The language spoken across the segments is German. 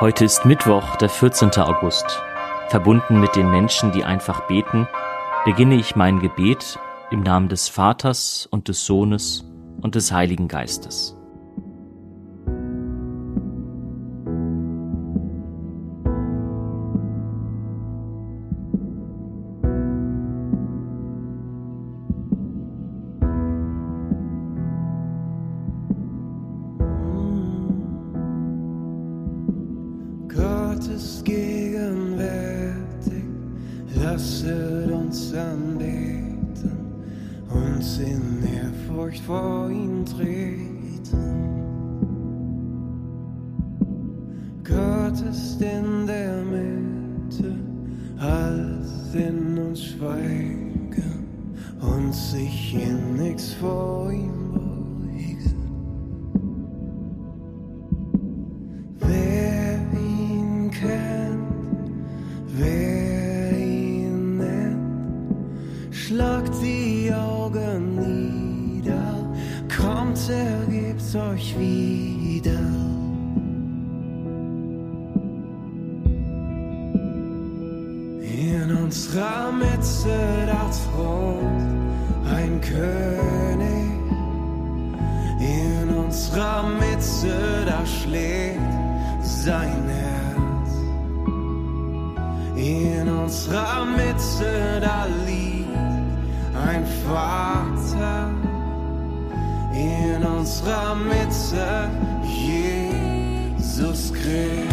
Heute ist Mittwoch, der 14. August. Verbunden mit den Menschen, die einfach beten, beginne ich mein Gebet im Namen des Vaters und des Sohnes und des Heiligen Geistes. Gottes gegenwärtig, lasset uns anbeten, uns in Ehrfurcht vor ihn treten. Gott ist in der Mitte, alles in uns schweigen und sich in nichts vor ihm beugen. Schlagt die Augen nieder, kommt, ergebt's euch wieder. In unserer Mitte da thront ein König, in unserer Mitte da schlägt sein Herz, in unserer Mitte da liegt ein Vater, in unserer Mitte Jesus Christus.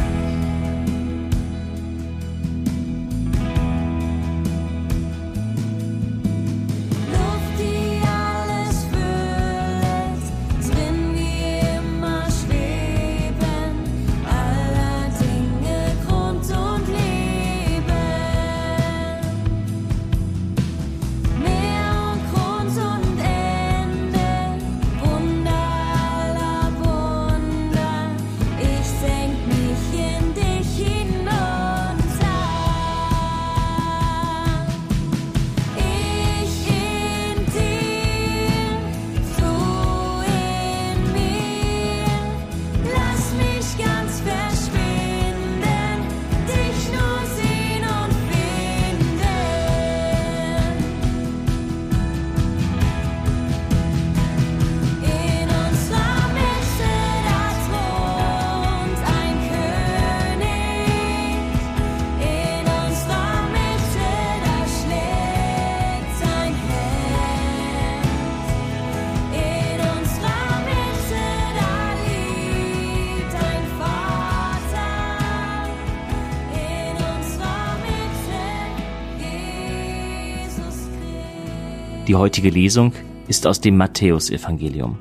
Die heutige Lesung ist aus dem Matthäusevangelium.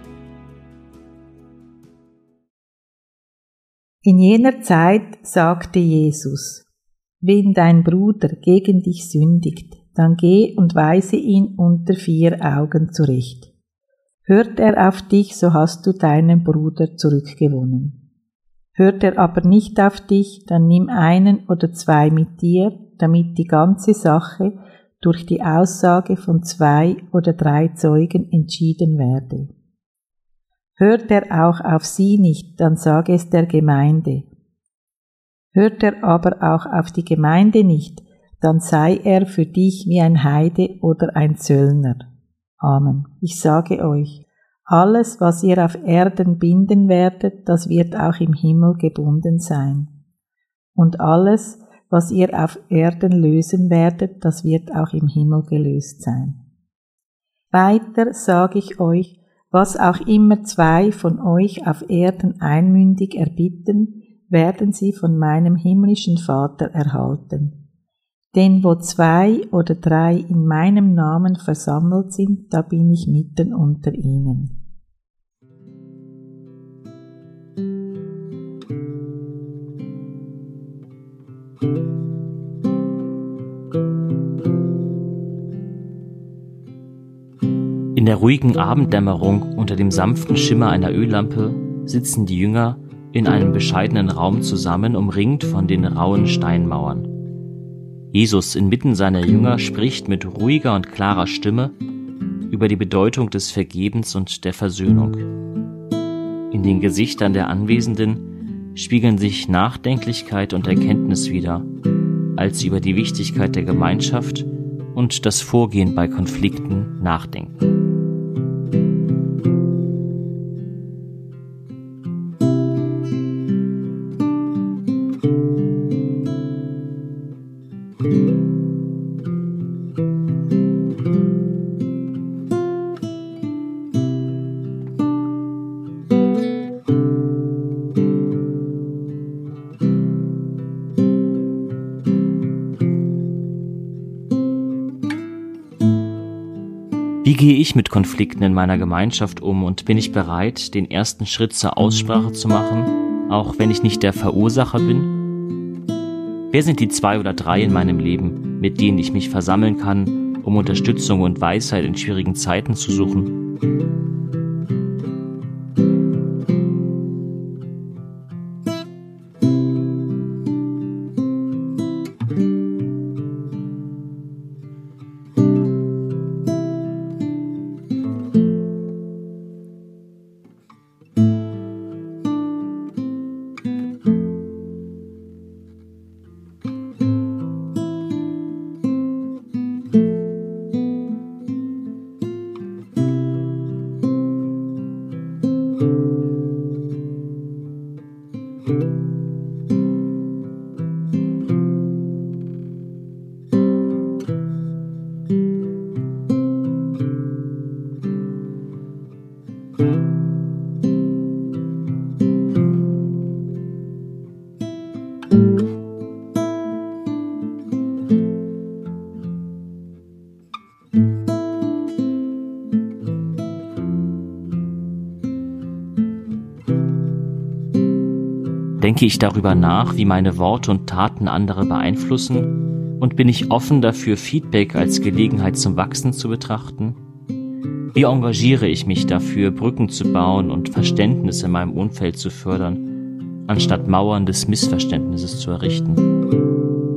In jener Zeit sagte Jesus: Wenn dein Bruder gegen dich sündigt, dann geh und weise ihn unter 4 Augen zurecht. Hört er auf dich, so hast du deinen Bruder zurückgewonnen. Hört er aber nicht auf dich, dann nimm 1 oder 2 mit dir, damit die ganze Sache durch die Aussage von 2 oder 3 Zeugen entschieden werde. Hört er auch auf sie nicht, dann sage es der Gemeinde. Hört er aber auch auf die Gemeinde nicht, dann sei er für dich wie ein Heide oder ein Zöllner. Amen. Ich sage euch, alles, was ihr auf Erden binden werdet, das wird auch im Himmel gebunden sein. Und alles, was ihr auf Erden lösen werdet, das wird auch im Himmel gelöst sein. Weiter sage ich euch, was auch immer 2 von euch auf Erden einmündig erbitten, werden sie von meinem himmlischen Vater erhalten. Denn wo 2 oder 3 in meinem Namen versammelt sind, da bin ich mitten unter ihnen. In der ruhigen Abenddämmerung unter dem sanften Schimmer einer Öllampe sitzen die Jünger in einem bescheidenen Raum zusammen, umringt von den rauen Steinmauern. Jesus inmitten seiner Jünger spricht mit ruhiger und klarer Stimme über die Bedeutung des Vergebens und der Versöhnung. In den Gesichtern der Anwesenden spiegeln sich Nachdenklichkeit und Erkenntnis wider, als sie über die Wichtigkeit der Gemeinschaft und das Vorgehen bei Konflikten nachdenken. Wie gehe ich mit Konflikten in meiner Gemeinschaft um und bin ich bereit, den ersten Schritt zur Aussprache zu machen, auch wenn ich nicht der Verursacher bin? Wer sind die 2 oder 3 in meinem Leben, mit denen ich mich versammeln kann, um Unterstützung und Weisheit in schwierigen Zeiten zu suchen? Denke ich darüber nach, wie meine Worte und Taten andere beeinflussen? Und bin ich offen dafür, Feedback als Gelegenheit zum Wachsen zu betrachten? Wie engagiere ich mich dafür, Brücken zu bauen und Verständnis in meinem Umfeld zu fördern, anstatt Mauern des Missverständnisses zu errichten?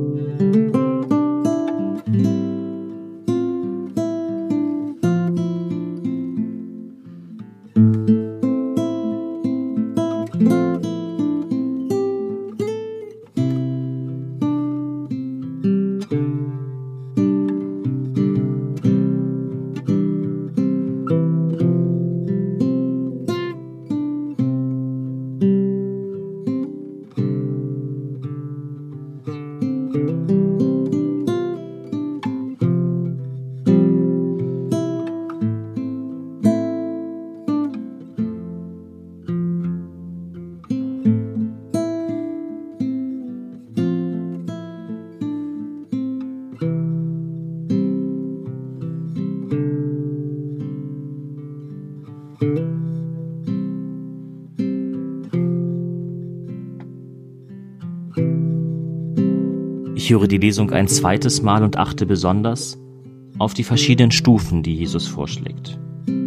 Ich höre die Lesung ein zweites Mal und achte besonders auf die verschiedenen Stufen, die Jesus vorschlägt.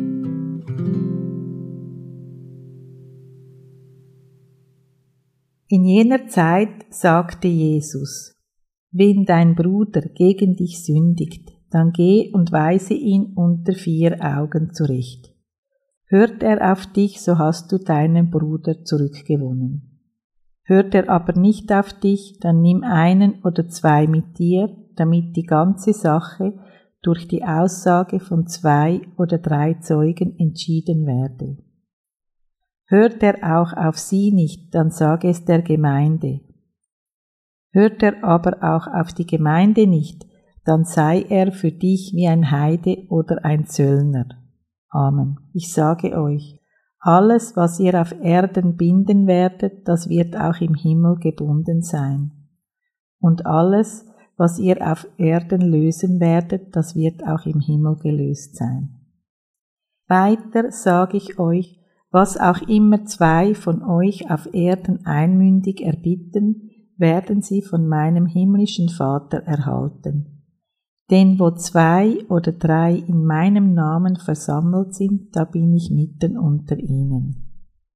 In jener Zeit sagte Jesus: Wenn dein Bruder gegen dich sündigt, dann geh und weise ihn unter 4 Augen zurecht. Hört er auf dich, so hast du deinen Bruder zurückgewonnen. Hört er aber nicht auf dich, dann nimm 1 oder 2 mit dir, damit die ganze Sache durch die Aussage von 2 oder 3 Zeugen entschieden werde. Hört er auch auf sie nicht, dann sage es der Gemeinde. Hört er aber auch auf die Gemeinde nicht, dann sei er für dich wie ein Heide oder ein Zöllner. Amen. Ich sage euch, alles, was ihr auf Erden binden werdet, das wird auch im Himmel gebunden sein. Und alles, was ihr auf Erden lösen werdet, das wird auch im Himmel gelöst sein. Weiter sage ich euch, was auch immer 2 von euch auf Erden einmündig erbitten, werden sie von meinem himmlischen Vater erhalten. Denn wo 2 oder 3 in meinem Namen versammelt sind, da bin ich mitten unter ihnen.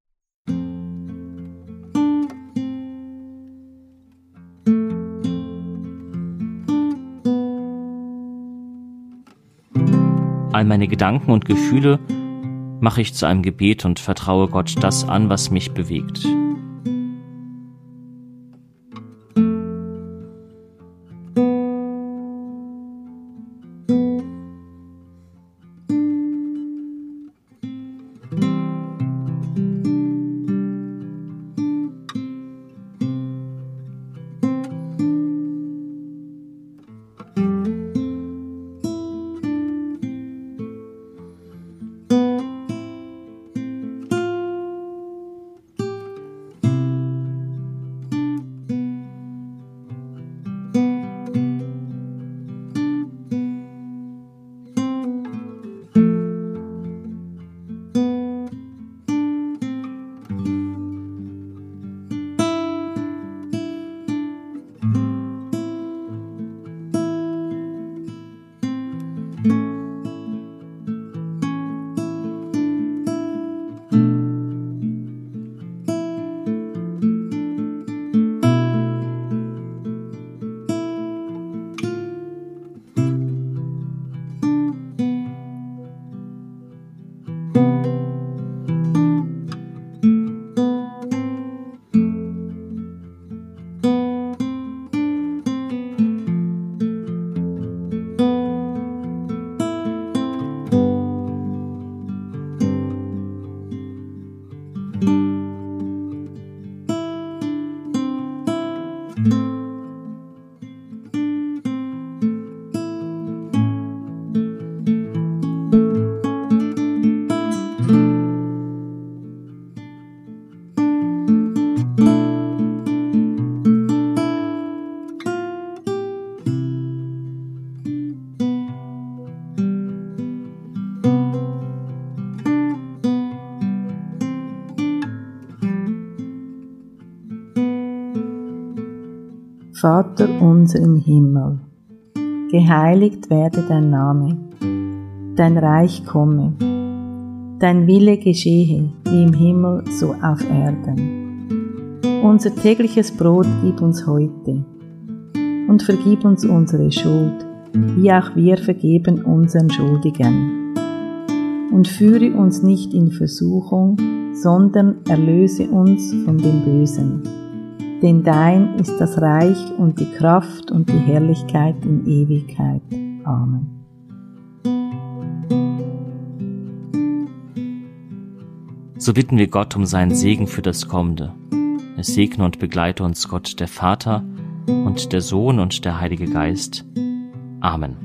All meine Gedanken und Gefühle mache ich zu einem Gebet und vertraue Gott das an, was mich bewegt. Vater unser im Himmel, geheiligt werde dein Name, dein Reich komme, dein Wille geschehe, wie im Himmel so auf Erden. Unser tägliches Brot gib uns heute und vergib uns unsere Schuld, wie auch wir vergeben unseren Schuldigen. Und führe uns nicht in Versuchung, sondern erlöse uns von dem Bösen. Denn dein ist das Reich und die Kraft und die Herrlichkeit in Ewigkeit. Amen. So bitten wir Gott um seinen Segen für das Kommende. Es segne und begleite uns Gott, der Vater und der Sohn und der Heilige Geist. Amen.